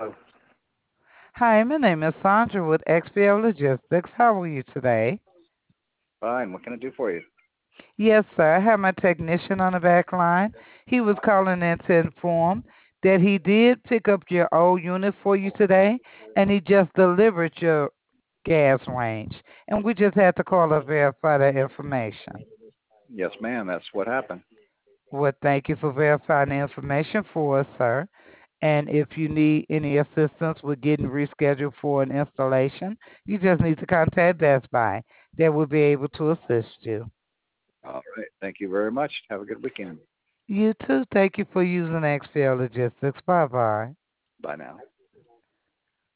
Hi, my name is Sandra with XPO Logistics. How are you today? Fine. What can I do for you? Yes, sir. I have my technician on the back line. He was calling in to inform that he did pick up your old unit for you today, and he just delivered your gas range. And we just had to call to verify that information. Yes, ma'am. That's what happened. Well, thank you for verifying the information for us, sir. And if you need any assistance with getting rescheduled for an installation, you just need to contact Best Buy. They will be able to assist you. All right. Thank you very much. Have a good weekend. You too. Thank you for using XPL Logistics. Bye bye. Bye now.